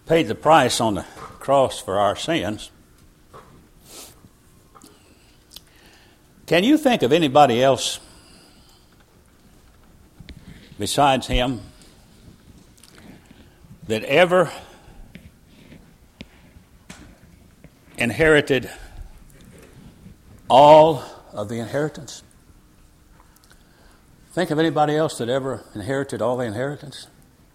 paid the price on the cross for our sins. Can you think of anybody else besides him that ever inherited all of the inheritance? Think of anybody else that ever inherited all the inheritance?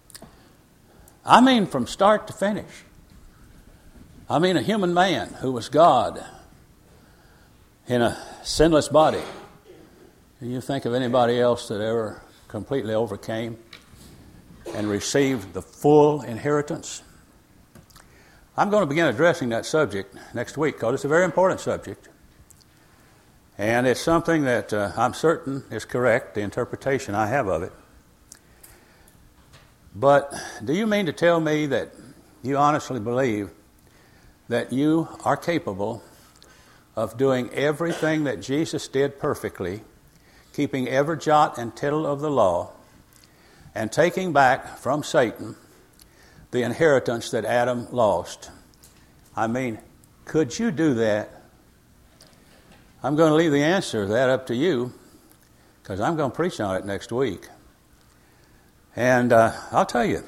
I mean from start to finish. I mean a human man who was God in a sinless body. Do you think of anybody else that ever completely overcame and received the full inheritance? I'm going to begin addressing that subject next week because it's a very important subject. And it's something that I'm certain is correct, the interpretation I have of it. But do you mean to tell me that you honestly believe that you are capable of doing everything that Jesus did perfectly, keeping every jot and tittle of the law, and taking back from Satan the inheritance that Adam lost? I mean, could you do that? I'm going to leave the answer to that up to you because I'm going to preach on it next week. And I'll tell you,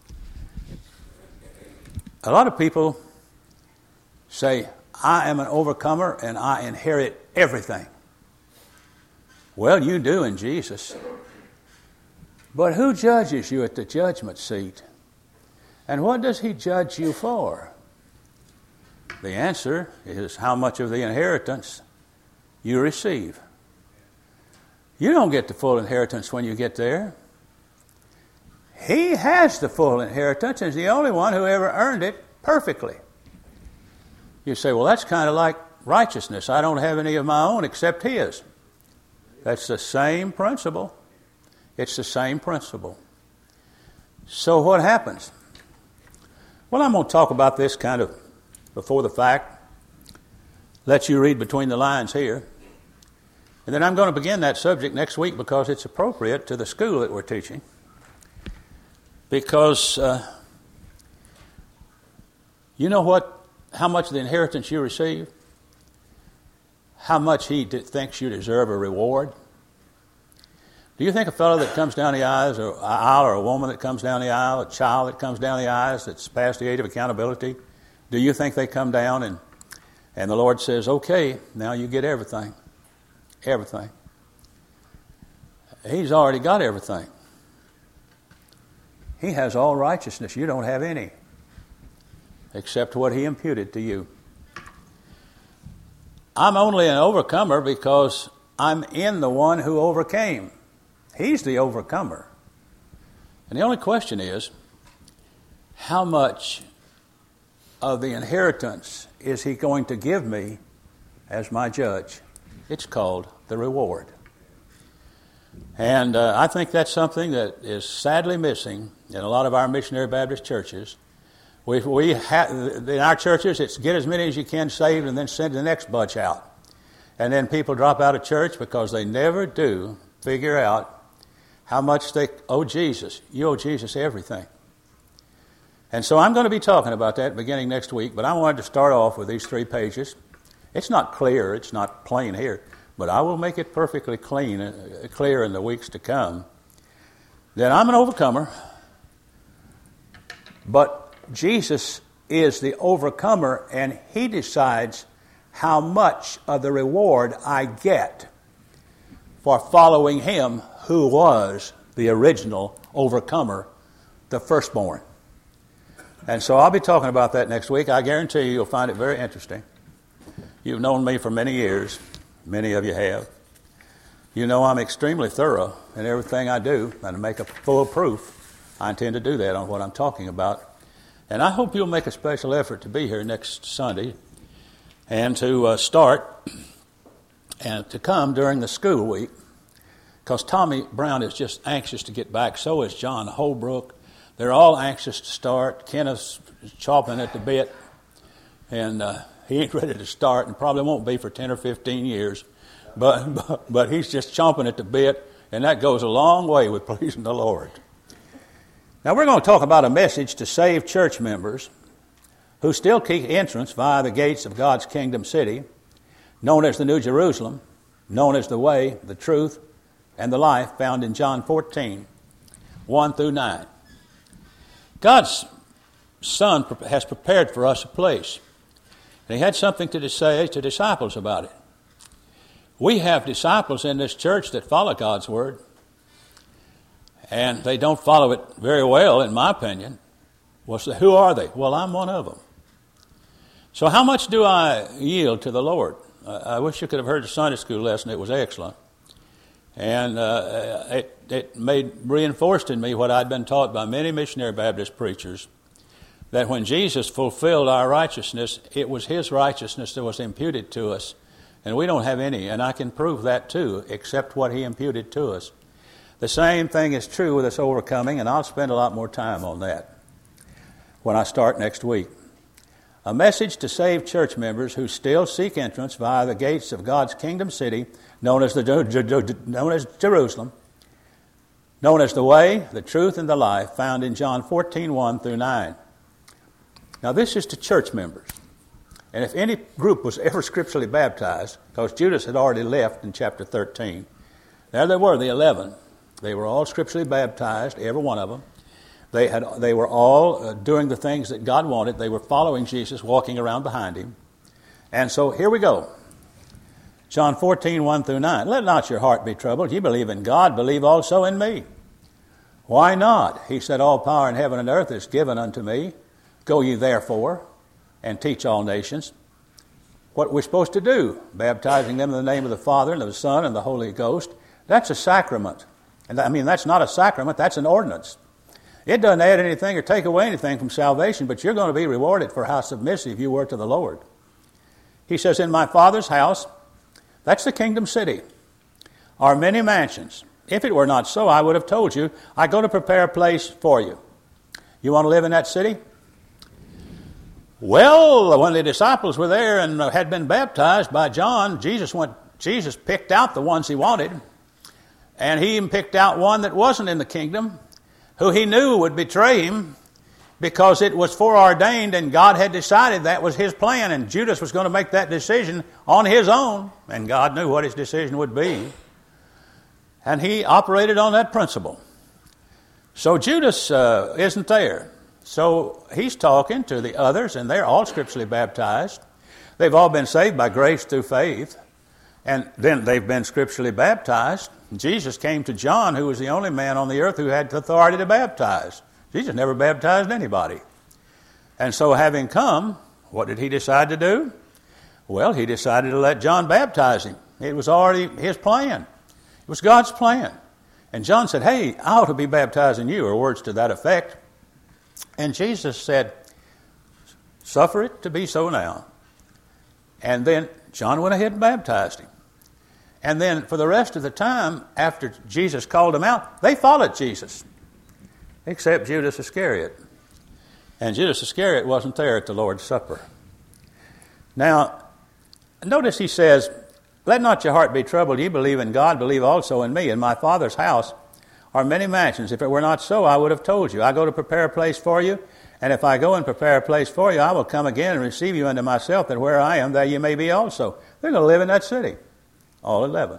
a lot of people say, I am an overcomer and I inherit everything. Well, you do in Jesus. But who judges you at the judgment seat? And what does he judge you for? The answer is how much of the inheritance you receive. You don't get the full inheritance when you get there. He has the full inheritance and is the only one who ever earned it perfectly. You say, well, that's kind of like righteousness. I don't have any of my own except his. That's the same principle. It's the same principle. So what happens? Well, I'm going to talk about this kind of before the fact. Let you read between the lines here. And then I'm going to begin that subject next week because it's appropriate to the school that we're teaching. Because you know how much of the inheritance you receive? How much he thinks you deserve a reward? Do you think a fellow that comes down the aisle or a woman that comes down the aisle, a child that comes down the aisle that's past the age of accountability, do you think they come down and the Lord says, okay, now you get everything? Everything. He's already got everything. He has all righteousness. You don't have any, except what he imputed to you. I'm only an overcomer because I'm in the one who overcame. He's the overcomer. And the only question is, how much of the inheritance is he going to give me as my judge? It's called the reward. And I think that's something that is sadly missing in a lot of our missionary Baptist churches. We have, in our churches, it's get as many as you can saved and then send the next bunch out. And then people drop out of church because they never do figure out how much they owe Jesus. You owe Jesus everything. And so I'm going to be talking about that beginning next week, but I wanted to start off with these 3 pages. It's not clear, it's not plain here, but I will make it perfectly clear in the weeks to come. That I'm an overcomer, but Jesus is the overcomer, and he decides how much of the reward I get for following him who was the original overcomer, the firstborn. And so I'll be talking about that next week. I guarantee you'll find it very interesting. You've known me for many years. Many of you have. You know I'm extremely thorough in everything I do, and to make a full proof, I intend to do that on what I'm talking about. And I hope you'll make a special effort to be here next Sunday and to start and to come during the school week, because Tommy Brown is just anxious to get back. So is John Holbrook. They're all anxious to start. Kenneth's chomping at the bit, and he ain't ready to start and probably won't be for 10 or 15 years. But he's just chomping at the bit, and that goes a long way with pleasing the Lord. Now we're going to talk about a message to saved church members who still keep entrance via the gates of God's kingdom city, known as the New Jerusalem, known as the way, the truth, and the life, found in John 14, 1 through 9. God's Son has prepared for us a place, and He had something to say to disciples about it. We have disciples in this church that follow God's Word, and they don't follow it very well, in my opinion. Well, so who are they? Well, I'm one of them. So how much do I yield to the Lord? I wish you could have heard the Sunday school lesson. It was excellent. And it reinforced in me what I'd been taught by many missionary Baptist preachers, that when Jesus fulfilled our righteousness, it was His righteousness that was imputed to us. And we don't have any, and I can prove that too, except what He imputed to us. The same thing is true with us overcoming, and I'll spend a lot more time on that when I start next week. A message to saved church members who still seek entrance via the gates of God's kingdom city, known as Jerusalem, known as the way, the truth, and the life, found in John 14, 1 through 9. Now this is to church members. And if any group was ever scripturally baptized, because Judas had already left in chapter 13, there they were, the 11. They were all scripturally baptized, every one of them. They were all doing the things that God wanted. They were following Jesus, walking around behind Him. And so here we go. John 14, 1 through 9. Let not your heart be troubled. You believe in God, believe also in me. Why not? He said, all power in heaven and earth is given unto me. Go ye therefore and teach all nations. What we're supposed to do, baptizing them in the name of the Father and of the Son and the Holy Ghost. That's a sacrament. And I mean, that's not a sacrament, that's an ordinance. It doesn't add anything or take away anything from salvation, but you're going to be rewarded for how submissive you were to the Lord. He says, in my Father's house, that's the kingdom city, are many mansions. If it were not so, I would have told you, I go to prepare a place for you. You want to live in that city? Well, when the disciples were there and had been baptized by John, Jesus picked out the ones He wanted, and He even picked out one that wasn't in the kingdom, who He knew would betray Him, because it was foreordained and God had decided that was His plan, and Judas was going to make that decision on his own, and God knew what his decision would be. And He operated on that principle. So Judas isn't there. So he's talking to the others, and they're all scripturally baptized. They've all been saved by grace through faith, and then they've been scripturally baptized. Jesus came to John, who was the only man on the earth who had authority to baptize. Jesus never baptized anybody. And so having come, what did He decide to do? Well, He decided to let John baptize him. It was already His plan. It was God's plan. And John said, hey, I ought to be baptizing you, or words to that effect. And Jesus said, suffer it to be so now. And then John went ahead and baptized him. And then for the rest of the time, after Jesus called them out, they followed Jesus, except Judas Iscariot. And Judas Iscariot wasn't there at the Lord's Supper. Now, notice He says, let not your heart be troubled. Ye believe in God, believe also in me. In my Father's house are many mansions. If it were not so, I would have told you. I go to prepare a place for you, and if I go and prepare a place for you, I will come again and receive you unto myself, that where I am, there you may be also. They're going to live in that city. All 11.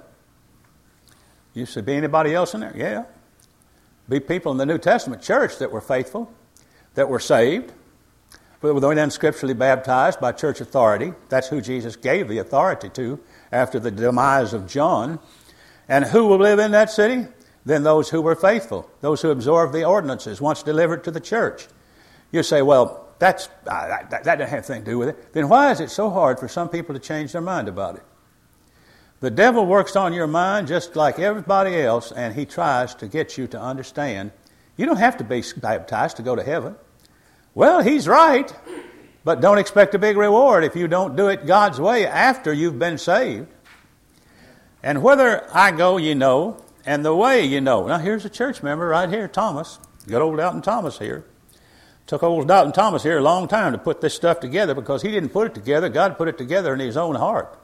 You should be anybody else in there? Yeah. Be people in the New Testament church that were faithful, that were saved, but were then scripturally baptized by church authority. That's who Jesus gave the authority to after the demise of John. And who will live in that city? Then those who were faithful, those who absorbed the ordinances once delivered to the church. You say, well, that doesn't have anything to do with it. Then why is it so hard for some people to change their mind about it? The devil works on your mind just like everybody else, and he tries to get you to understand you don't have to be baptized to go to heaven. Well, he's right, but don't expect a big reward if you don't do it God's way after you've been saved. And whether I go, you know, and the way, you know. Now, here's a church member right here, Thomas. Good old Doubting Thomas here. Took old Doubting Thomas here a long time to put this stuff together, because he didn't put it together. God put it together in His own heart.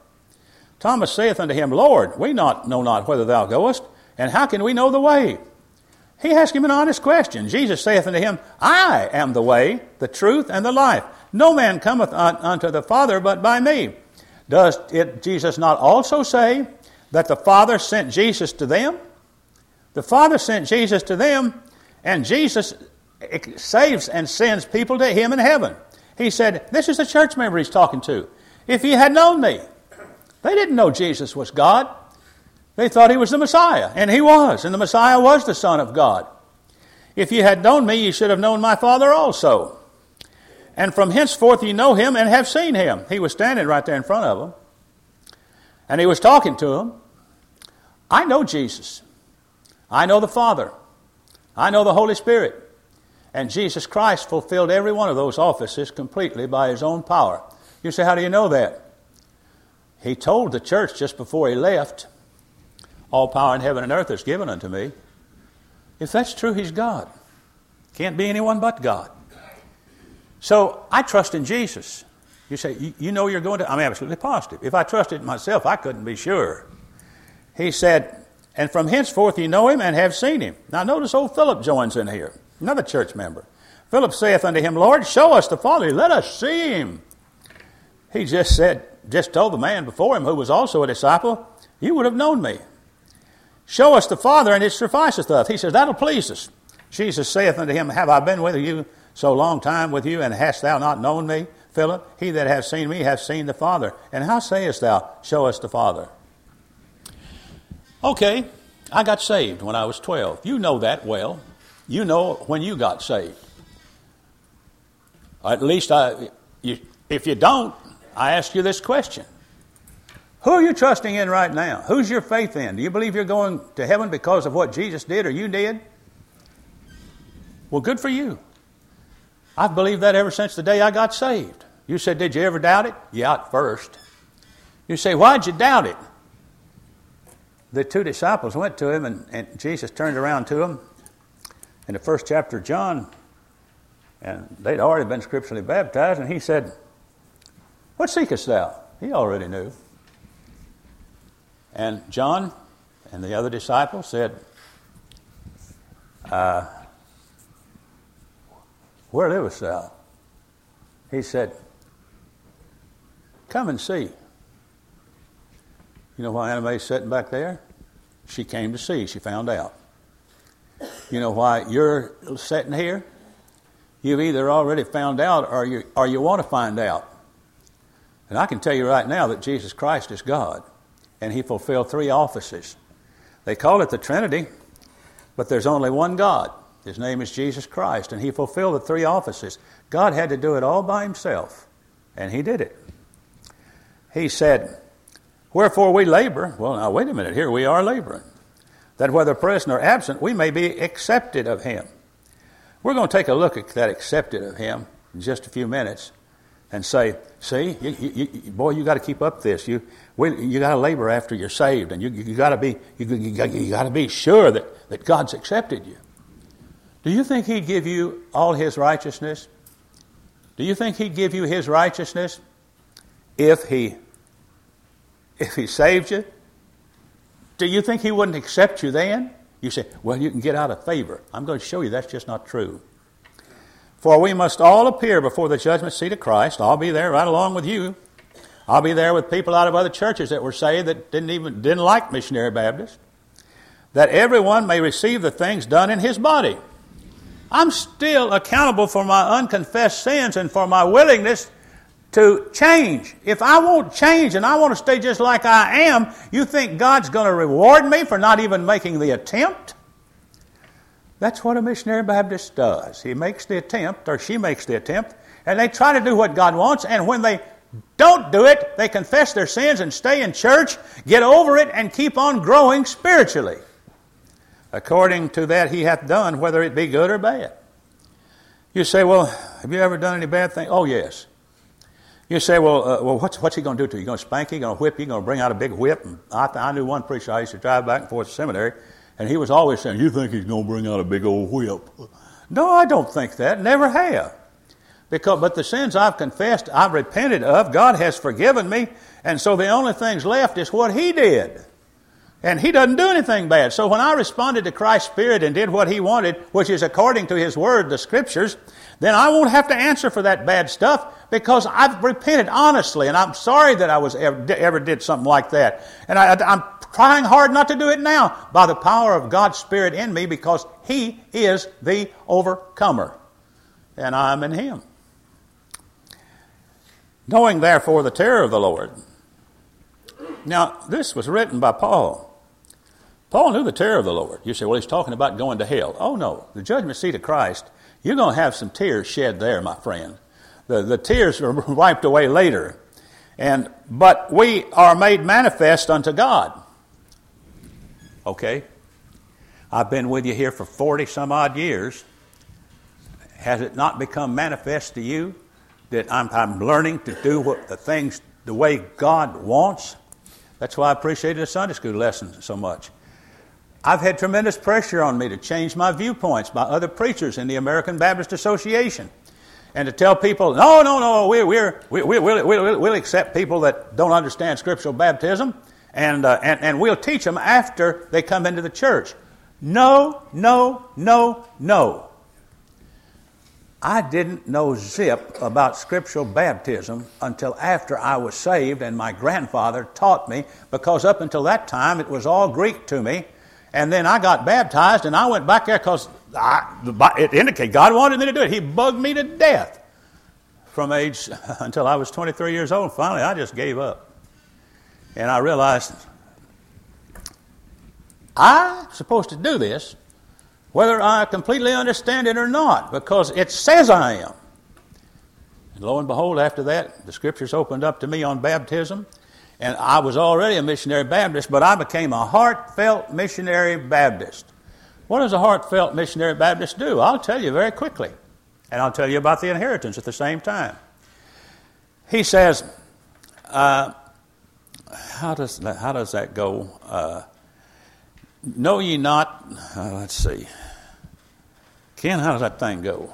Thomas saith unto Him, Lord, we know not whither Thou goest, and how can we know the way? He asked him an honest question. Jesus saith unto him, I am the way, the truth, and the life. No man cometh unto the Father but by me. Does Jesus not also say that the Father sent Jesus to them? The Father sent Jesus to them, and Jesus saves and sends people to him in heaven. He said, this is the church member he's talking to. If ye had known me. They didn't know Jesus was God. They thought he was the Messiah, and he was, and the Messiah was the Son of God. If ye had known me, ye should have known my Father also. And from henceforth ye know him and have seen him. He was standing right there in front of them, and he was talking to them. I know Jesus. I know the Father. I know the Holy Spirit. And Jesus Christ fulfilled every one of those offices completely by his own power. You say, how do you know that? He told the church just before he left, all power in heaven and earth is given unto me. If that's true, he's God. Can't be anyone but God. So I trust in Jesus. You say, you know you're going to? I'm absolutely positive. If I trusted in myself, I couldn't be sure. He said, and from henceforth ye know him and have seen him. Now notice old Philip joins in here, another church member. Philip saith unto him, Lord, show us the Father, let us see him. He just told the man before him, who was also a disciple, you would have known me. Show us the Father, and it sufficeth us. He says, that'll please us. Jesus saith unto him, have I been with you so long time with you, and hast thou not known me, Philip? He that hath seen me hath seen the Father. And how sayest thou, show us the Father? Okay, I got saved when I was 12. You know that well. You know when you got saved. At least if you don't, I ask you this question. Who are you trusting in right now? Who's your faith in? Do you believe you're going to heaven because of what Jesus did or you did? Well, good for you. I've believed that ever since the day I got saved. You said, did you ever doubt it? Yeah, at first. You say, why'd you doubt it? The two disciples went to him, and Jesus turned around to them in the first chapter of John, and they'd already been scripturally baptized, and he said, what seekest thou? He already knew. And John and the other disciple said, where livest thou? He said, come and see. You know why Anna Mae's sitting back there? She came to see. She found out. You know why you're sitting here? You've either already found out or you want to find out. And I can tell you right now that Jesus Christ is God. And he fulfilled 3 offices. They call it the Trinity, but there's only one God. His name is Jesus Christ, and he fulfilled the 3 offices. God had to do it all by himself, and he did it. He said, wherefore we labor. Well, now wait a minute. Here we are laboring. That whether present or absent, we may be accepted of him. We're going to take a look at that accepted of him in just a few minutes and say, see, boy, you got to keep up this. You got to labor after you're saved, and you got to be sure that God's accepted you. Do you think he'd give you all his righteousness? Do you think he'd give you his righteousness if he saved you? Do you think he wouldn't accept you then? You say, well, you can get out of favor. I'm going to show you that's just not true. For we must all appear before the judgment seat of Christ. I'll be there right along with you. I'll be there with people out of other churches that were saved that didn't like Missionary Baptist. That everyone may receive the things done in his body. I'm still accountable for my unconfessed sins and for my willingness to change. If I won't change and I want to stay just like I am, you think God's going to reward me for not even making the attempt? That's what a missionary Baptist does. He makes the attempt, or she makes the attempt, and they try to do what God wants, and when they don't do it, they confess their sins and stay in church, get over it, and keep on growing spiritually. According to that he hath done, whether it be good or bad. You say, well, have you ever done any bad thing? Oh, yes. You say, well, what's he going to do to you? He's going to spank you? He's going to whip you? He's going to bring out a big whip? And I knew one preacher I used to drive back and forth to seminary, and he was always saying, you think he's going to bring out a big old whip? No, I don't think that. Never have. But the sins I've confessed, I've repented of, God has forgiven me, and so the only things left is what he did. And He doesn't do anything bad. So when I responded to Christ's Spirit and did what He wanted, which is according to His Word, the Scriptures, then I won't have to answer for that bad stuff because I've repented honestly, and I'm sorry that I was ever did something like that. And I'm trying hard not to do it now by the power of God's Spirit in me, because He is the overcomer, and I'm in Him. Knowing therefore the terror of the Lord. Now, this was written by Paul. Paul knew the terror of the Lord. You say, well, he's talking about going to hell. Oh, no. The judgment seat of Christ, you're going to have some tears shed there, my friend. The tears are wiped away later. But we are made manifest unto God. Okay? I've been with you here for 40 some odd years. Has it not become manifest to you that I'm learning to do the things the way God wants? That's why I appreciated the Sunday school lesson so much. I've had tremendous pressure on me to change my viewpoints by other preachers in the American Baptist Association, and to tell people, no, we'll accept people that don't understand scriptural baptism, and we'll teach them after they come into the church. No. I didn't know zip about scriptural baptism until after I was saved, and my grandfather taught me, because up until that time it was all Greek to me. And then I got baptized, and I went back there because it indicated God wanted me to do it. He bugged me to death from age until I was 23 years old. Finally, I just gave up. And I realized I'm supposed to do this whether I completely understand it or not, because it says I am. And lo and behold, after that, the Scriptures opened up to me on baptism. And I was already a missionary Baptist, but I became a heartfelt missionary Baptist. What does a heartfelt missionary Baptist do? I'll tell you very quickly. And I'll tell you about the inheritance at the same time. He says, how does that go? Know ye not, let's see. Ken, how does that thing go?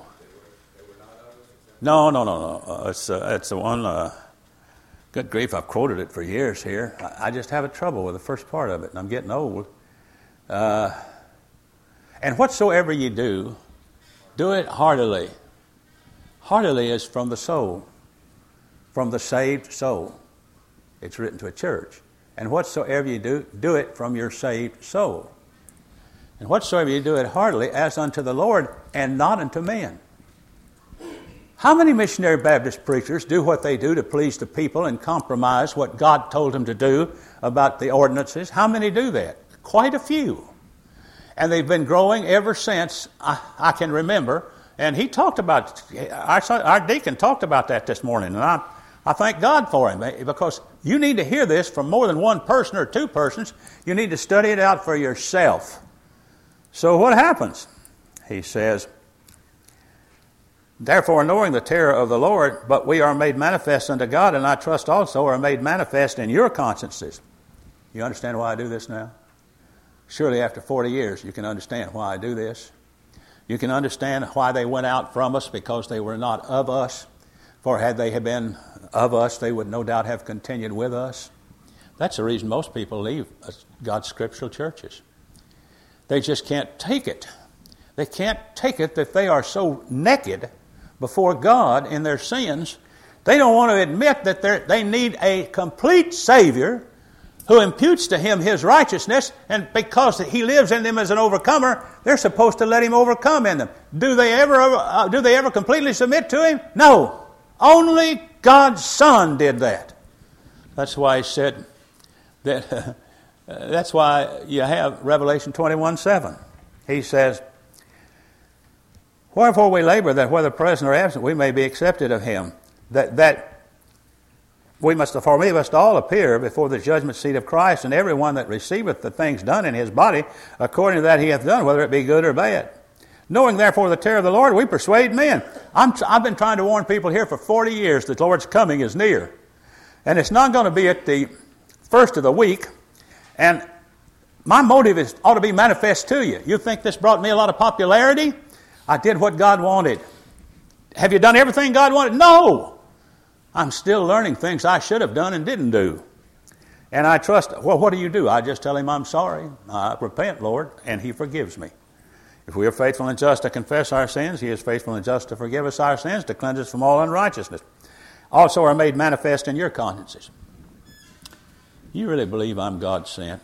No. It's the one... Good grief, I've quoted it for years here. I just have a trouble with the first part of it, and I'm getting old. And whatsoever you do, do it heartily. Heartily is from the soul, from the saved soul. It's written to a church. And whatsoever you do, do it from your saved soul. And whatsoever you do it heartily, as unto the Lord, and not unto men. How many missionary Baptist preachers do what they do to please the people and compromise what God told them to do about the ordinances? How many do that? Quite a few. And they've been growing ever since I can remember. And he talked about, our deacon talked about that this morning. And I thank God for him, because you need to hear this from more than one person or two persons. You need to study it out for yourself. So what happens? He says, therefore, knowing the terror of the Lord, but we are made manifest unto God, and I trust also are made manifest in your consciences. You understand why I do this now? Surely after 40 years you can understand why I do this. You can understand why they went out from us, because they were not of us. For had they been of us, they would no doubt have continued with us. That's the reason most people leave God's scriptural churches. They just can't take it. They can't take it that they are so naked before God in their sins. They don't want to admit that they need a complete Savior who imputes to him his righteousness, and because he lives in them as an overcomer, they're supposed to let him overcome in them. Do they ever completely submit to him? No. Only God's Son did that. That's why he said that. That's why you have Revelation 21:7. He says, wherefore we labor that whether present or absent we may be accepted of him. We must all appear before the judgment seat of Christ, and every one that receiveth the things done in his body, according to that he hath done, whether it be good or bad. Knowing therefore the terror of the Lord, we persuade men. I've been trying to warn people here for 40 years that the Lord's coming is near. And it's not going to be at the first of the week. And my motive ought to be manifest to you. You think this brought me a lot of popularity? I did what God wanted. Have you done everything God wanted? No! I'm still learning things I should have done and didn't do. And I trust, well, what do? I just tell him I'm sorry. I repent, Lord, and he forgives me. If we are faithful and just to confess our sins, he is faithful and just to forgive us our sins, to cleanse us from all unrighteousness. Also are made manifest in your consciences. You really believe I'm God sent?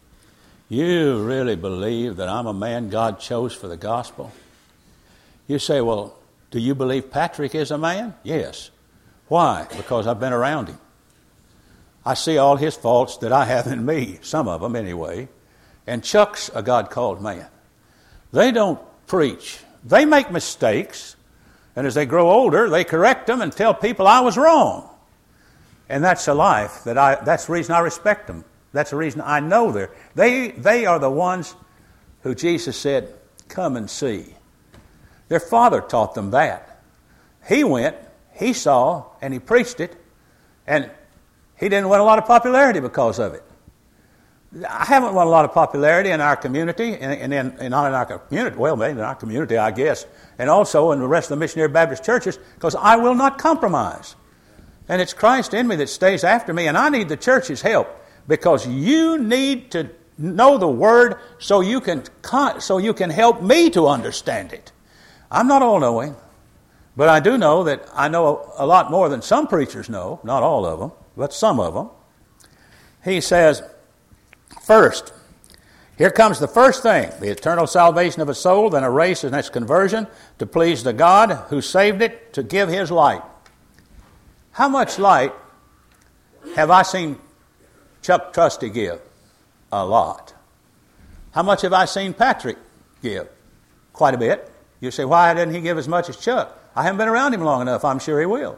You really believe that I'm a man God chose for the gospel? You say, well, do you believe Patrick is a man? Yes. Why? Because I've been around him. I see all his faults that I have in me, some of them anyway. And Chuck's a God-called man. They don't preach. They make mistakes, and as they grow older, they correct them and tell people I was wrong. And that's a life that's the reason I respect them. That's the reason I know they are the ones who Jesus said, come and see. Their father taught them that. He went, he saw, and he preached it, and he didn't win a lot of popularity because of it. I haven't won a lot of popularity in our community, and not in our community, well, maybe in our community, I guess, and also in the rest of the missionary Baptist churches, because I will not compromise. And it's Christ in me that stays after me, and I need the church's help, because you need to know the Word so you can help me to understand it. I'm not all-knowing, but I do know that I know a lot more than some preachers know, not all of them, but some of them. He says, first, here comes the first thing, the eternal salvation of a soul, then a race and its conversion to please the God who saved it, to give his light. How much light have I seen Chuck Trusty give? A lot. How much have I seen Patrick give? Quite a bit. You say, why didn't he give as much as Chuck? I haven't been around him long enough. I'm sure he will.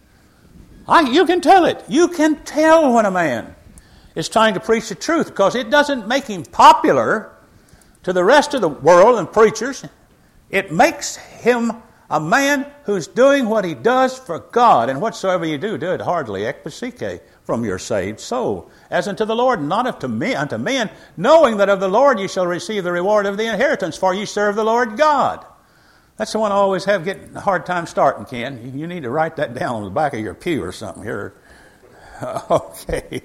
You can tell it. You can tell when a man is trying to preach the truth, because it doesn't make him popular to the rest of the world and preachers. It makes him a man who's doing what he does for God. And whatsoever you do, do it heartily, ekpasike, from your saved soul, as unto the Lord, not unto men, knowing that of the Lord you shall receive the reward of the inheritance, for you serve the Lord God. That's the one I always have getting a hard time starting, Ken. You need to write that down on the back of your pew or something here. Okay.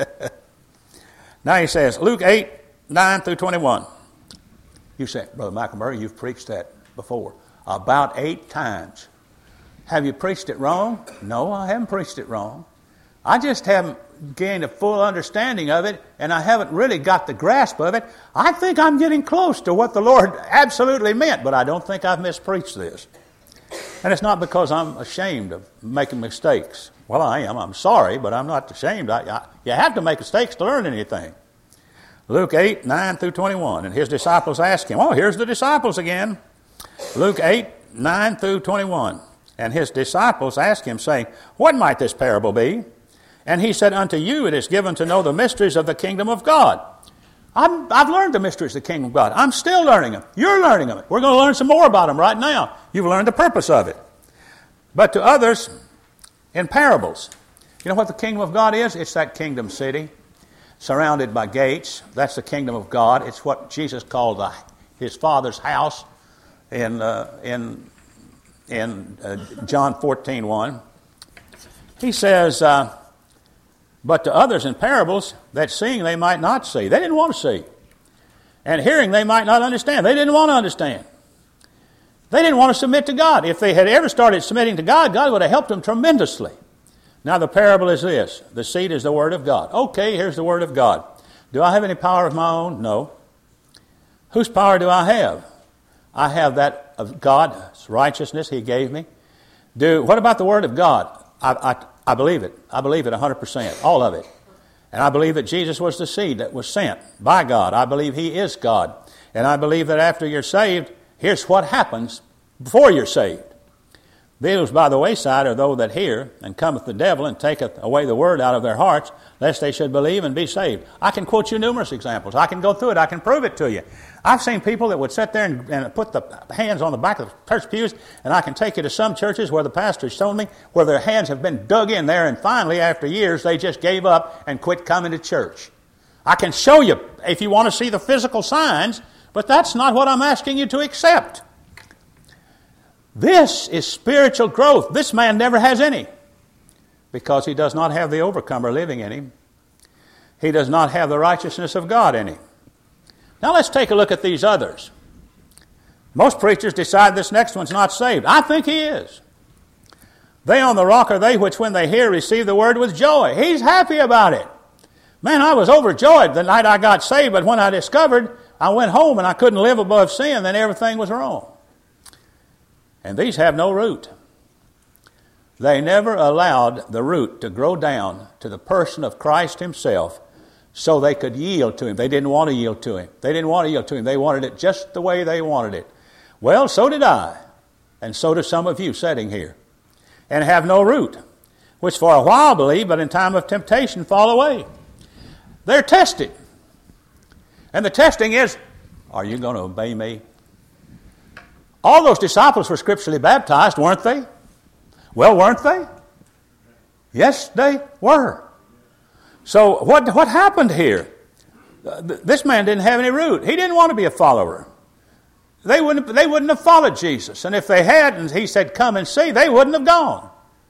Now he says, Luke 8, 9 through 21. You say, Brother McElmurray, you've preached that before. About 8 times. Have you preached it wrong? No, I haven't preached it wrong. I just haven't gained a full understanding of it, and I haven't really got the grasp of it. I think I'm getting close to what the Lord absolutely meant, but I don't think I've mispreached this. And it's not because I'm ashamed of making mistakes. Well, I am. I'm sorry, but I'm not ashamed. You have to make mistakes to learn anything. Luke 8, 9 through 21. And his disciples asked him, here's the disciples again. Luke 8, 9 through 21. And his disciples asked him, saying, what might this parable be? And he said, unto you it is given to know the mysteries of the kingdom of God. I've learned the mysteries of the kingdom of God. I'm still learning them. You're learning them. We're going to learn some more about them right now. You've learned the purpose of it. But to others, in parables. You know what the kingdom of God is? It's that kingdom city, surrounded by gates. That's the kingdom of God. It's what Jesus called his Father's house in John 14:1. He says, but to others in parables, that seeing they might not see. They didn't want to see. And hearing they might not understand. They didn't want to understand. They didn't want to submit to God. If they had ever started submitting to God, God would have helped them tremendously. Now the parable is this. The seed is the Word of God. Okay, here's the Word of God. Do I have any power of my own? No. Whose power do I have? I have that of God's righteousness He gave me. What about the Word of God? I believe it. I believe it 100%, all of it. And I believe that Jesus was the seed that was sent by God. I believe He is God. And I believe that after you're saved, here's what happens before you're saved. Those by the wayside are those that hear, and cometh the devil and taketh away the word out of their hearts, lest they should believe and be saved. I can quote you numerous examples. I can go through it. I can prove it to you. I've seen people that would sit there and put the hands on the back of the church pews, and I can take you to some churches where the pastor's shown me where their hands have been dug in there, and finally, after years, they just gave up and quit coming to church. I can show you if you want to see the physical signs, but that's not what I'm asking you to accept. This is spiritual growth. This man never has any because he does not have the overcomer living in him. he does not have the righteousness of God in him. Now let's take a look at these others. Most preachers decide this next one's not saved. I think he is. They on the rock are they which when they hear receive the word with joy. He's happy about it. Man, I was overjoyed the night I got saved, but when I discovered I went home and I couldn't live above sin, then everything was wrong. And these have no root. They never allowed the root to grow down to the person of Christ himself so they could yield to him. They didn't want to yield to him. They didn't want to yield to him. They wanted it just the way they wanted it. Well, so did I, and so do some of you sitting here, and have no root, which for a while believe, but in time of temptation fall away. They're tested. And the testing is, are you going to obey me? All those disciples were scripturally baptized, weren't they? Well, weren't they? Yes, they were. So what happened here? This man didn't have any root. He didn't want to be a follower. They wouldn't have followed Jesus. And if they had, and he said, come and see, they wouldn't have gone.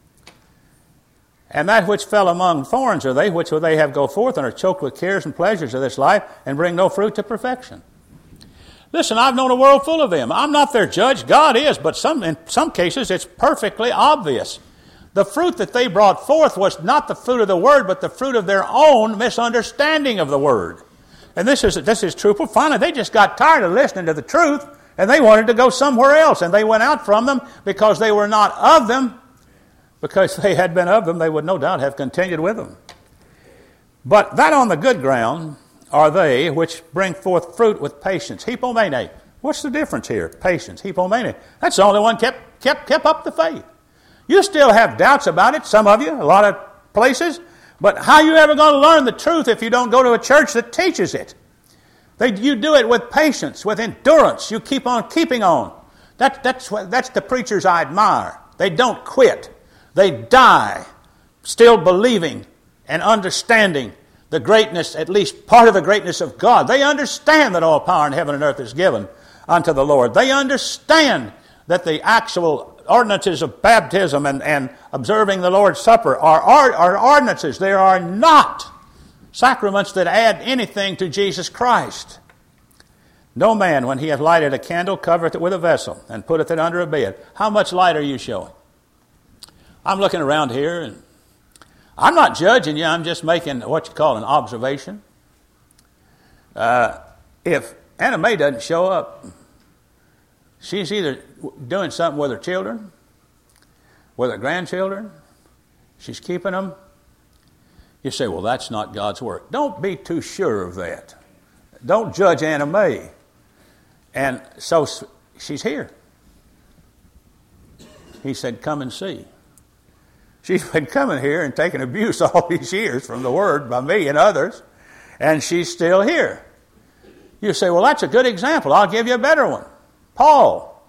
And that which fell among thorns are they, which will they have go forth and are choked with cares and pleasures of this life and bring no fruit to perfection. Listen, I've known a world full of them. I'm not their judge. God is, but in some cases it's perfectly obvious. The fruit that they brought forth was not the fruit of the Word, but the fruit of their own misunderstanding of the Word. And this is true. Finally, they just got tired of listening to the truth, and they wanted to go somewhere else. And they went out from them because they were not of them. Because if they had been of them, they would no doubt have continued with them. But that on the good ground are they which bring forth fruit with patience. Hypomene. What's the difference here? Patience. Hypomene. That's the only one kept up the faith. You still have doubts about it, some of you, a lot of places. But how are you ever going to learn the truth if you don't go to a church that teaches it? You do it with patience, with endurance. You keep on keeping on. That's the preachers I admire. They don't quit. They die still believing and understanding the greatness, at least part of the greatness of God. They understand that all power in heaven and earth is given unto the Lord. They understand that the actual ordinances of baptism and observing the Lord's Supper are ordinances. They are not sacraments that add anything to Jesus Christ. No man, when he hath lighted a candle, covereth it with a vessel, and putteth it under a bed. How much light are you showing? I'm looking around here, and I'm not judging you. I'm just making what you call an observation. If Anna Mae doesn't show up, she's either doing something with her children, with her grandchildren. She's keeping them. You say, well, that's not God's work. Don't be too sure of that. Don't judge Anna Mae. And so she's here. He said, come and see. She's been coming here and taking abuse all these years from the Word by me and others, and she's still here. You say, well, that's a good example. I'll give you a better one. Paul.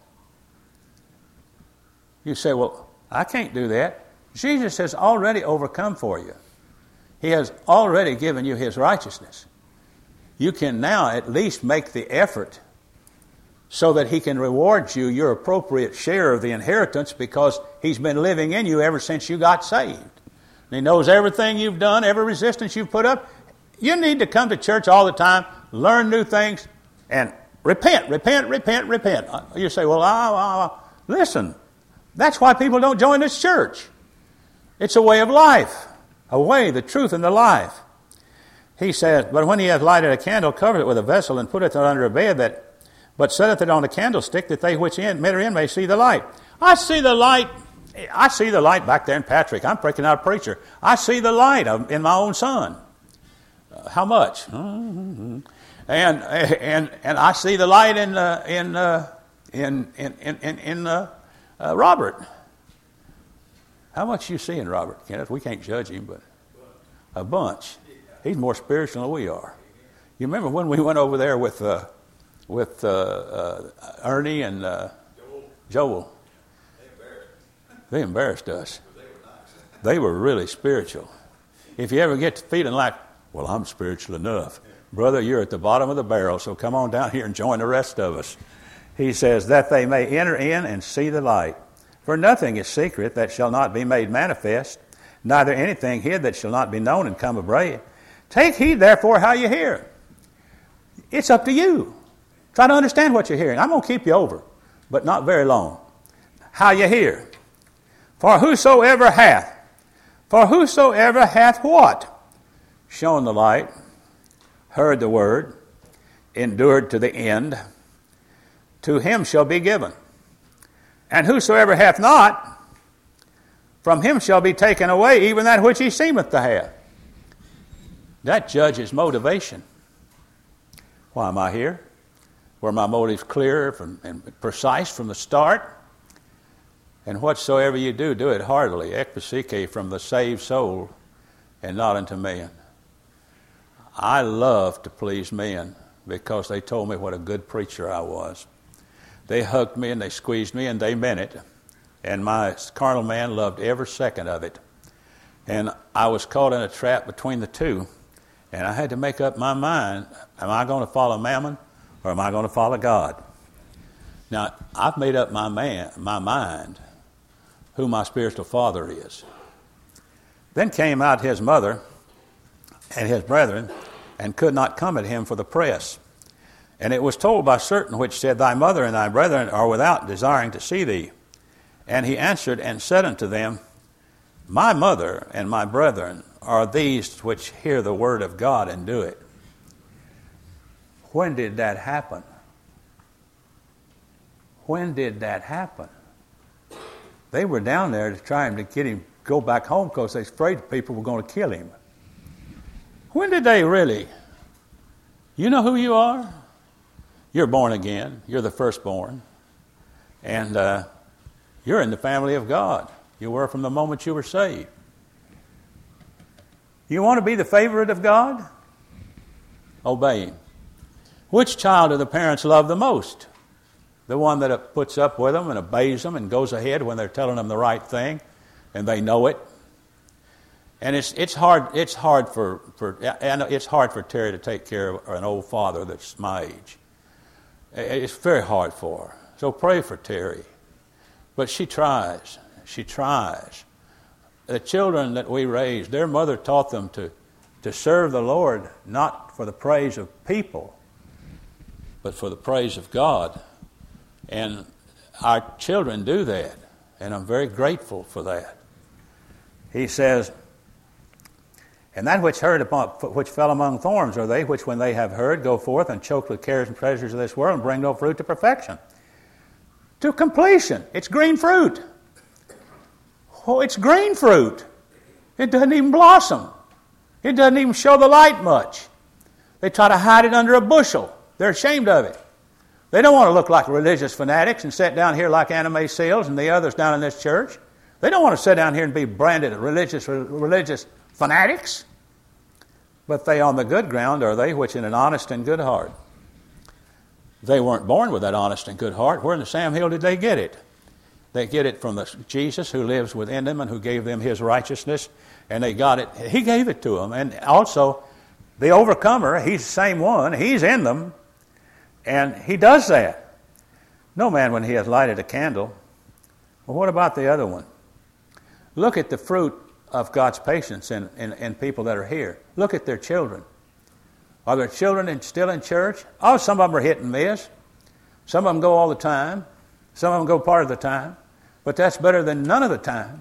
You say, well, I can't do that. Jesus has already overcome for you. He has already given you His righteousness. You can now at least make the effort so that He can reward you your appropriate share of the inheritance because He's been living in you ever since you got saved. And He knows everything you've done, every resistance you've put up. You need to come to church all the time, learn new things, and repent. You say, well, listen, that's why people don't join this church. It's a way of life, a way, the truth, and the life. He says, but when he hath lighted a candle, covereth it with a vessel, and putteth it under a bed, but setteth it on a candlestick, that they which enter in may see the light. I see the light back there in Patrick. I'm freaking out a preacher. I see the light in my own son. How much? And I see the light in Robert. How much you see in Robert, Kenneth? We can't judge him, but a bunch. He's more spiritual than we are. You remember when we went over there with Ernie and Joel? They embarrassed us. They were really spiritual. If you ever get to feeling like, well, I'm spiritual enough, brother, you're at the bottom of the barrel, so come on down here and join the rest of us. He says, that they may enter in and see the light. For nothing is secret that shall not be made manifest, neither anything hid that shall not be known and come abroad Take heed, therefore, how you hear. It's up to you. Try to understand what you're hearing. I'm going to keep you over, but not very long. How you hear. For whosoever hath what? Shown the light, heard the word, endured to the end, to him shall be given. And whosoever hath not, from him shall be taken away even that which he seemeth to have. That judges motivation. Why am I here? Were my motives clear and precise from the start? And whatsoever you do, do it heartily, ekpasike, from the saved soul, and not unto men. I love to please men because they told me what a good preacher I was. They hugged me and they squeezed me and they meant it. And my carnal man loved every second of it. And I was caught in a trap between the two. And I had to make up my mind, am I going to follow Mammon or am I going to follow God? Now, I've made up my mind who my spiritual father is. Then came out his mother and his brethren, and could not come at him for the press. And it was told by certain which said, Thy mother and thy brethren are without, desiring to see thee. And he answered and said unto them, My mother and my brethren are these which hear the word of God and do it. When did that happen? When did that happen? They were down there to try to get him go back home because they were afraid people were going to kill him. When did they really? You know who you are? You're born again. You're the firstborn. And you're in the family of God. You were from the moment you were saved. You want to be the favorite of God? Obey Him. Which child do the parents love the most? The one that puts up with them and obeys them and goes ahead when they're telling them the right thing and they know it. And it's hard for Terry to take care of an old father that's my age. It's very hard for her. So pray for Terry. But she tries. She tries. The children that we raised, their mother taught them to serve the Lord not for the praise of people, but for the praise of God. And our children do that, and I'm very grateful for that. He says, And that which fell among thorns are they which, when they have heard, go forth and choke with cares and pleasures of this world and bring no fruit to perfection. To completion. It's green fruit. Oh, it's green fruit. It doesn't even blossom. It doesn't even show the light much. They try to hide it under a bushel. They're ashamed of it. They don't want to look like religious fanatics and sit down here like anime seals and the others down in this church. They don't want to sit down here and be branded religious fanatics. But they on the good ground are they which in an honest and good heart. They weren't born with that honest and good heart. Where in the Sam Hill did they get it? They get it from Jesus who lives within them and who gave them His righteousness. And they got it. He gave it to them. And also, the overcomer, He's the same one. He's in them. And He does that. No man, when he has lighted a candle. Well, what about the other one? Look at the fruit of God's patience in people that are here. Look at their children. Are their children still in church? Oh, some of them are hit and miss. Some of them go all the time. Some of them go part of the time. But that's better than none of the time.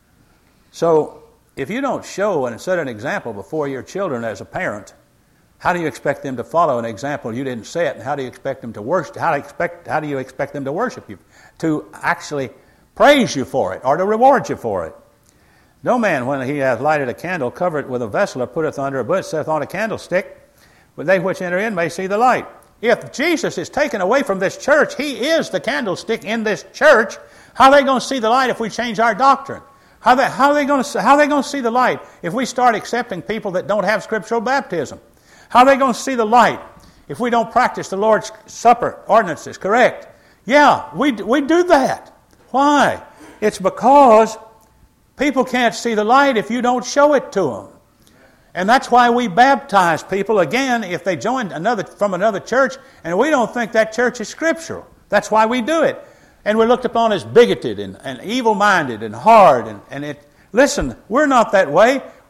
So, if you don't show and set an example before your children as a parent, how do you expect them to follow an example you didn't set? And how do you expect them to worship? How do you expect them to worship you? To actually praise you for it or to reward you for it? No man, when he hath lighted a candle, cover it with a vessel, or putteth under a bush, setteth on a candlestick, but they which enter in may see the light. If Jesus is taken away from this church, He is the candlestick in this church. How are they going to see the light if we change our doctrine? How are they going to see the light if we start accepting people that don't have scriptural baptism? How are they going to see the light if we don't practice the Lord's Supper ordinances? Correct? Yeah, we do that. Why? It's because people can't see the light if you don't show it to them. And that's why we baptize people again if they join from another church and we don't think that church is scriptural. That's why we do it. And we're looked upon as bigoted and evil-minded and hard. Listen, we're not that way.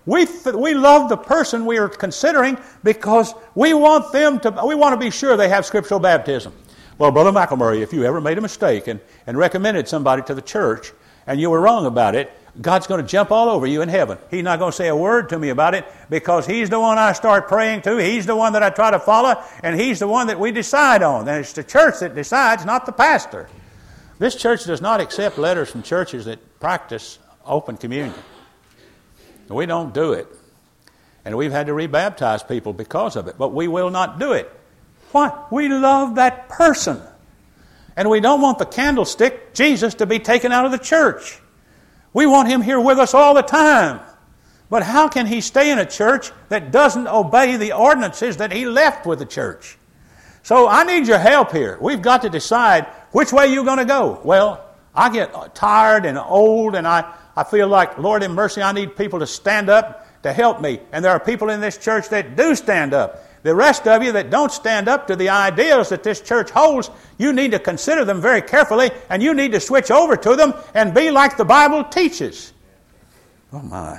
We love the person we are considering because we want to be sure they have scriptural baptism. Well, Brother McElmurray, if you ever made a mistake and recommended somebody to the church and you were wrong about it, God's going to jump all over you in heaven. He's not going to say a word to me about it because He's the one I start praying to. He's the one that I try to follow, and He's the one that we decide on. And it's the church that decides, not the pastor. This church does not accept letters from churches that practice open communion. We don't do it. And we've had to rebaptize people because of it, but we will not do it. Why? We love that person. And we don't want the candlestick, Jesus, to be taken out of the church. We want Him here with us all the time. But how can He stay in a church that doesn't obey the ordinances that He left with the church? So I need your help here. We've got to decide which way you're going to go. Well, I get tired and old, and I feel like, Lord in mercy, I need people to stand up to help me. And there are people in this church that do stand up. The rest of you that don't stand up to the ideals that this church holds, you need to consider them very carefully, and you need to switch over to them and be like the Bible teaches. Oh my.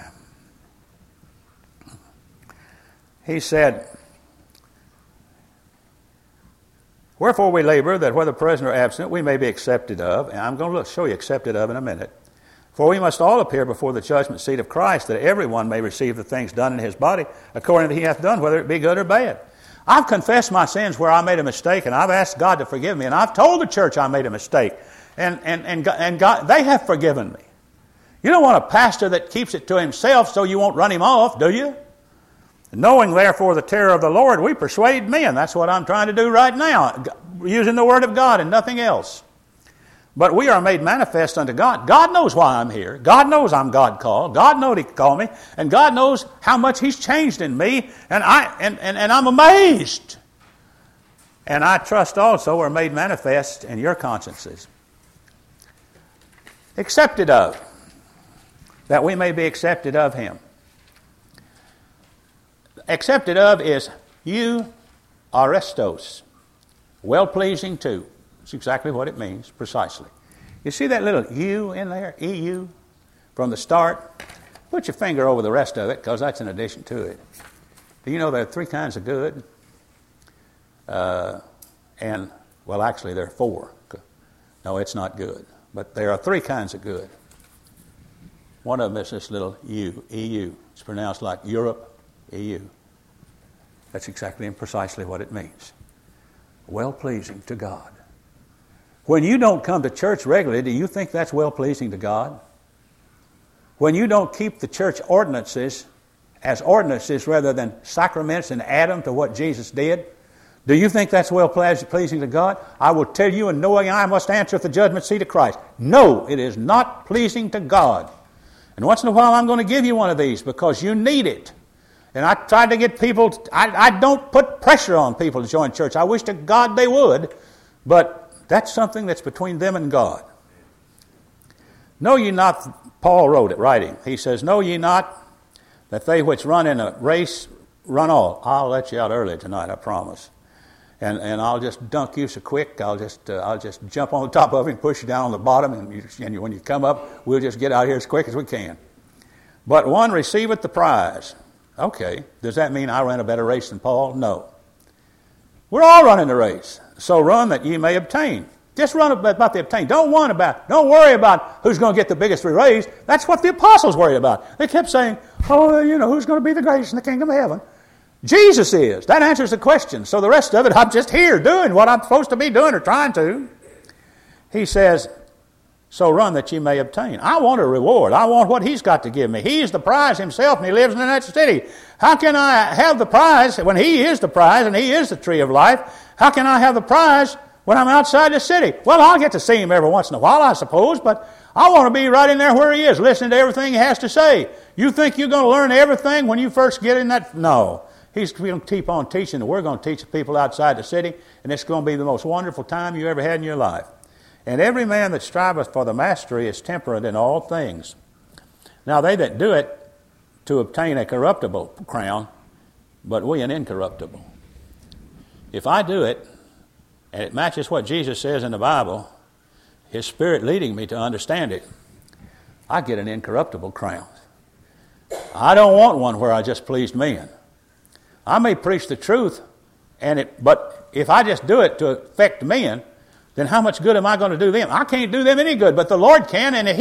He said, wherefore we labor that whether present or absent we may be accepted of, and I'm going to show you accepted of in a minute. For we must all appear before the judgment seat of Christ, that everyone may receive the things done in his body according to he hath done, whether it be good or bad. I've confessed my sins where I made a mistake, and I've asked God to forgive me, and I've told the church I made a mistake, and God, they have forgiven me. You don't want a pastor that keeps it to himself so you won't run him off, do you? Knowing therefore the terror of the Lord, we persuade men. That's what I'm trying to do right now, using the Word of God and nothing else. But we are made manifest unto God. God knows why I'm here. God knows I'm God called. God knows He called me. And God knows how much He's changed in me. And I'm amazed. And I trust also are made manifest in your consciences. Accepted of. That we may be accepted of Him. Accepted of is you arestos. Well-pleasing to. That's exactly what it means, precisely. You see that little U in there, EU, from the start? Put your finger over the rest of it, because that's an addition to it. Do you know there are 3 kinds of good? Well, actually, there are 4. No, it's not good. But there are 3 kinds of good. One of them is this little U, EU. It's pronounced like Europe, EU. That's exactly and precisely what it means. Well-pleasing to God. When you don't come to church regularly, do you think that's well-pleasing to God? When you don't keep the church ordinances as ordinances rather than sacraments and add them to what Jesus did, do you think that's well-pleasing to God? I will tell you, and knowing I must answer at the judgment seat of Christ. No, it is not pleasing to God. And once in a while I'm going to give you one of these because you need it. And I tried to get people, I don't put pressure on people to join church. I wish to God they would, but that's something that's between them and God. Know ye not, Paul wrote it, writing. He says, know ye not that they which run in a race run all. I'll let you out early tonight, I promise. And I'll just dunk you so quick, I'll just jump on the top of it and push you down on the bottom, and when you come up, we'll just get out here as quick as we can. But one receiveth the prize. Okay, does that mean I ran a better race than Paul? No. We're all running the race. So run that ye may obtain. Just run about the obtain. Don't worry about who's going to get the biggest raise. That's what the apostles worried about. They kept saying, who's going to be the greatest in the kingdom of heaven? Jesus is. That answers the question. So the rest of it, I'm just here doing what I'm supposed to be doing or trying to. He says, so run that ye may obtain. I want a reward. I want what He's got to give me. He is the prize Himself, and He lives in that city. How can I have the prize when He is the prize and He is the tree of life? How can I have the prize when I'm outside the city? Well, I'll get to see Him every once in a while, I suppose, but I want to be right in there where He is, listening to everything He has to say. You think you're going to learn everything when you first get in that? No. He's going to keep on teaching, and we're going to teach the people outside the city, and it's going to be the most wonderful time you ever had in your life. And every man that striveth for the mastery is temperate in all things. Now they that do it to obtain a corruptible crown, but we an incorruptible. If I do it, and it matches what Jesus says in the Bible, His Spirit leading me to understand it, I get an incorruptible crown. I don't want one where I just pleased men. I may preach the truth, but if I just do it to affect men, then how much good am I going to do them? I can't do them any good, but the Lord can. And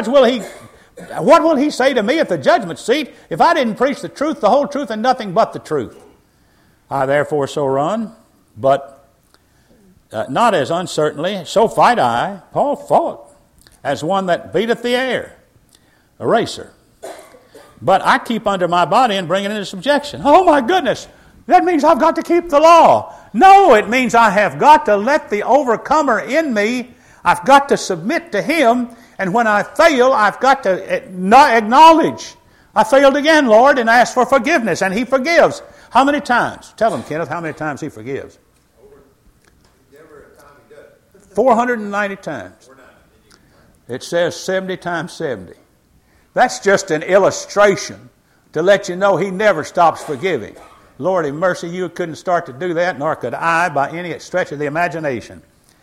what will He say to me at the judgment seat if I didn't preach the truth, the whole truth, and nothing but the truth? I therefore so run, but not as uncertainly, so fight I. Paul fought as one that beateth the air, a racer. But I keep under my body and bring it into subjection. Oh my goodness, that means I've got to keep the law. No, it means I have got to let the overcomer in me, I've got to submit to Him, and when I fail, I've got to acknowledge. I failed again, Lord, and ask for forgiveness, and He forgives. How many times? Tell them, Kenneth, how many times He forgives? Never a time He does. 490 times. It says 70 times 70. That's just an illustration to let you know He never stops forgiving. Lord have mercy, you couldn't start to do that, nor could I by any stretch of the imagination.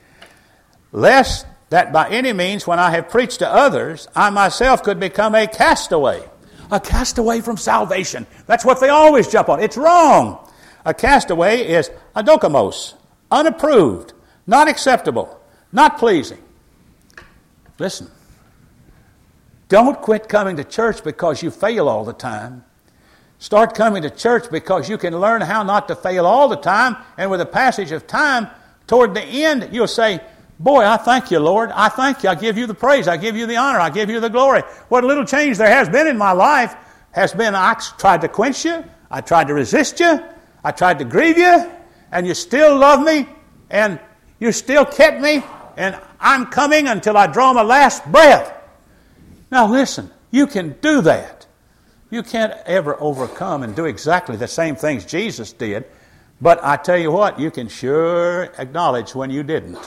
Lest that by any means, when I have preached to others, I myself could become a castaway. A castaway from salvation. That's what they always jump on. It's wrong. A castaway is adokamos, unapproved, not acceptable, not pleasing. Listen. Don't quit coming to church because you fail all the time. Start coming to church because you can learn how not to fail all the time, and with the passage of time, toward the end, you'll say, boy, I thank you, Lord. I thank you. I give you the praise. I give you the honor. I give you the glory. What little change there has been in my life has been I tried to quench you. I tried to resist you. I tried to grieve you. And you still love me. And you still kept me. And I'm coming until I draw my last breath. Now listen, you can do that. You can't ever overcome and do exactly the same things Jesus did. But I tell you what, you can sure acknowledge when you didn't.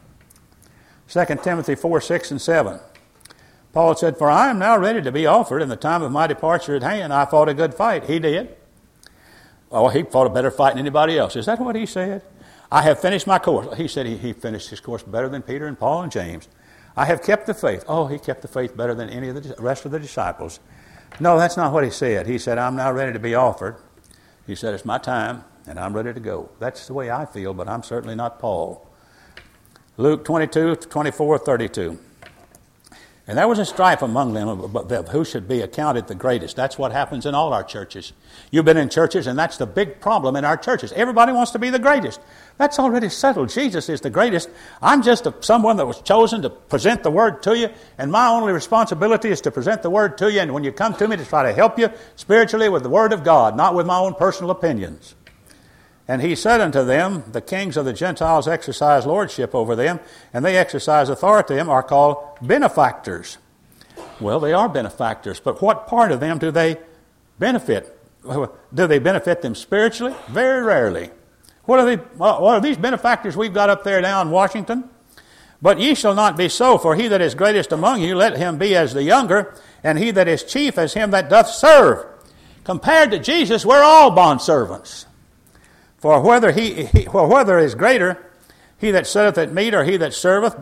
2 Timothy 4, 6 and 7. Paul said, for I am now ready to be offered, and the time of my departure at hand. I fought a good fight. He did. Oh, he fought a better fight than anybody else. Is that what he said? I have finished my course. He said he finished his course better than Peter and Paul and James. I have kept the faith. Oh, he kept the faith better than any of the rest of the disciples. No, that's not what he said. He said, I'm now ready to be offered. He said, it's my time, and I'm ready to go. That's the way I feel, but I'm certainly not Paul. Luke 22, 24, 32. And there was a strife among them of who should be accounted the greatest. That's what happens in all our churches. You've been in churches, and that's the big problem in our churches. Everybody wants to be the greatest. That's already settled. Jesus is the greatest. I'm just someone that was chosen to present the Word to you, and my only responsibility is to present the Word to you, and when you come to me to try to help you spiritually with the Word of God, not with my own personal opinions. And he said unto them, the kings of the Gentiles exercise lordship over them, and they exercise authority them, are called benefactors. Well, they are benefactors, but what part of them do they benefit? Do they benefit them spiritually? Very rarely. What are these benefactors we've got up there now in Washington? But ye shall not be so, for he that is greatest among you, let him be as the younger, and he that is chief as him that doth serve. Compared to Jesus, we're all bondservants. For whether is greater, he that sitteth at meat or he that serveth,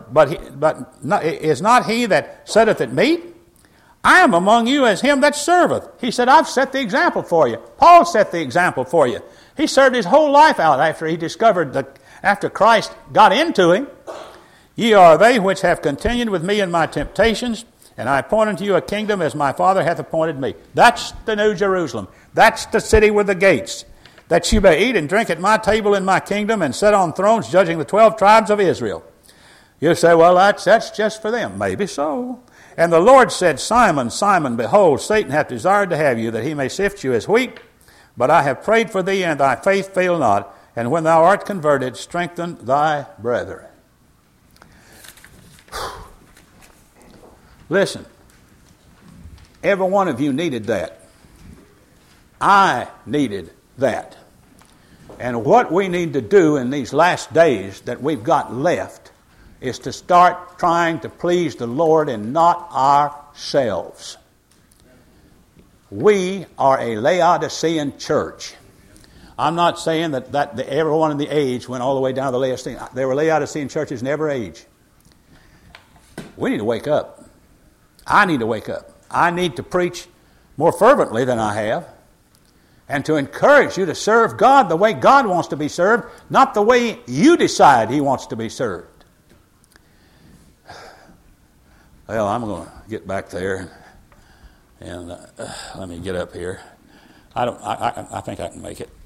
is not he that sitteth at meat? I am among you as him that serveth. He said, I've set the example for you. Paul set the example for you. He served his whole life out after he discovered after Christ got into him. Ye are they which have continued with me in my temptations, and I appoint unto you a kingdom as my Father hath appointed me. That's the New Jerusalem. That's the city with the gates. That you may eat and drink at my table in my kingdom and sit on thrones judging the 12 tribes of Israel. You say, well, that's just for them. Maybe so. And the Lord said, Simon, Simon, behold, Satan hath desired to have you, that he may sift you as wheat. But I have prayed for thee, and thy faith fail not. And when thou art converted, strengthen thy brethren. Listen, every one of you needed that. I needed that. And what we need to do in these last days that we've got left is to start trying to please the Lord and not ourselves. We are a Laodicean church. I'm not saying that everyone in the age went all the way down to the Laodicean. There were Laodicean churches in every age. We need to wake up. I need to wake up. I need to preach more fervently than I have, and to encourage you to serve God the way God wants to be served, not the way you decide He wants to be served. Well, I'm going to get back there, and let me get up here. I think I can make it.